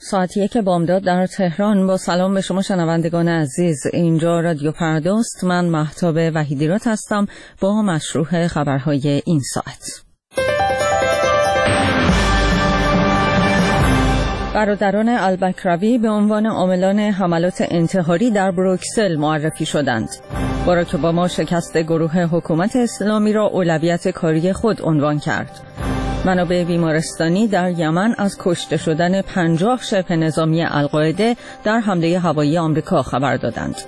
ساعت 1 بامداد در تهران. با سلام به شما شنوندگان عزیز، اینجا رادیو فرداست. من مهتاب وحیدیرات هستم با مشروع خبرهای این ساعت. برادران البکروی به عنوان عاملان حملات انتحاری در بروکسل معرفی شدند. باراک اوباما شکست گروه حکومت اسلامی را اولویت کاری خود عنوان کرد. منابع بیمارستانی در یمن از کشته شدن 50 شبه نظامی القاعده در حمله هوایی آمریکا خبر دادند.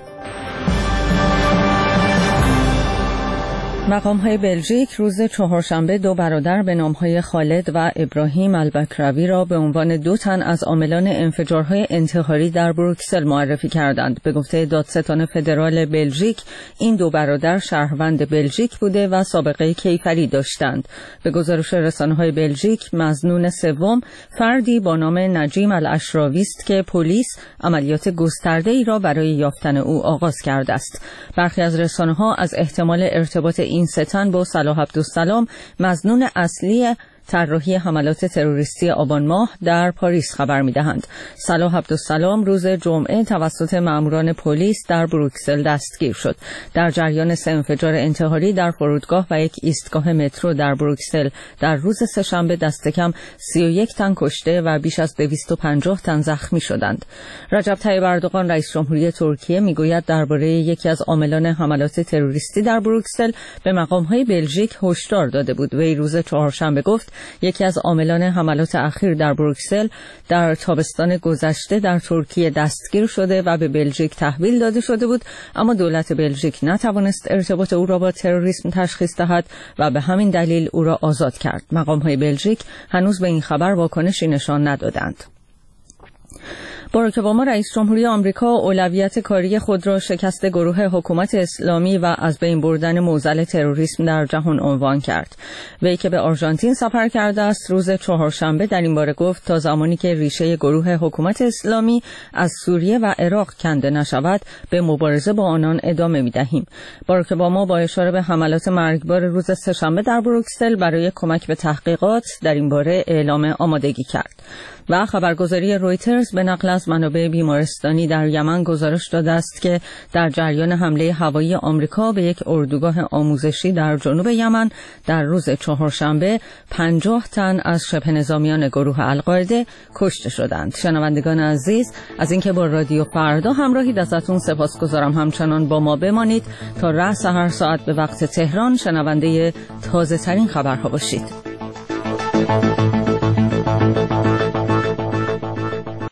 مقام‌های بلژیک روز چهارشنبه دو برادر به نام‌های خالد و ابراهیم البکروی را به عنوان 2 تن از عاملان انفجارهای انتحاری در بروکسل معرفی کردند. به گفته دادستان فدرال بلژیک، این 2 برادر شهروند بلژیک بوده و سابقه کیفری داشتند. به گزارش رسانه‌های بلژیک، مظنون سوم فردی با نام نجیم الاشراوی است که پلیس عملیات گسترده‌ای را برای یافتن او آغاز کرده است. برخی از رسانه‌ها از احتمال ارتباط این 3 تن با صلاح عبدالسلام، مظنون اصلی طراحی حملات تروریستی آبان ماه در پاریس خبر می‌دهند. صلاح عبدالسلام روز جمعه توسط ماموران پلیس در بروکسل دستگیر شد. در جریان 3 انفجار انتحاری در فرودگاه و 1 ایستگاه مترو در بروکسل در روز سه‌شنبه دست کم 31 تن کشته و بیش از 250 تن زخمی شدند. رجب طیب اردوغان رئیس جمهوری ترکیه میگوید درباره یکی از عاملان حملات تروریستی در بروکسل به مقام‌های بلژیک هشدار داده بود. وی روز چهارشنبه گفت یکی از عاملان حملات اخیر در بروکسل در تابستان گذشته در ترکیه دستگیر شده و به بلژیک تحویل داده شده بود، اما دولت بلژیک نتوانست ارتباط او را با تروریسم تشخیص دهد و به همین دلیل او را آزاد کرد. مقام‌های بلژیک هنوز به این خبر واکنشی نشان ندادند. باراک اوباما رئیس جمهوری آمریکا اولویت کاری خود را شکست گروه حکومت اسلامی و از بین بردن معضل تروریسم در جهان عنوان کرد. وی که به آرژانتین سفر کرده است، روز چهارشنبه در این باره گفت تا زمانی که ریشه گروه حکومت اسلامی از سوریه و عراق کنده نشود، به مبارزه با آنان ادامه می‌دهیم. باراک اوباما با اشاره به حملات مرگبار روز سه‌شنبه در بروکسل برای کمک به تحقیقات در این باره اعلام آمادگی کرد. و خبرگزاری رویترز به نقل از منابع بیمارستانی در یمن گزارش داده است که در جریان حمله هوایی آمریکا به 1 اردوگاه آموزشی در جنوب یمن در روز چهارشنبه 50 تن از شبه نظامیان گروه القاعده کشته شدند. شنوندگان عزیز، از اینکه با رادیو فردا همراهید ازتون سپاسگزارم. همچنان با ما بمانید تا رأس هر ساعت به وقت تهران شنونده تازه ترین خبرها باشید.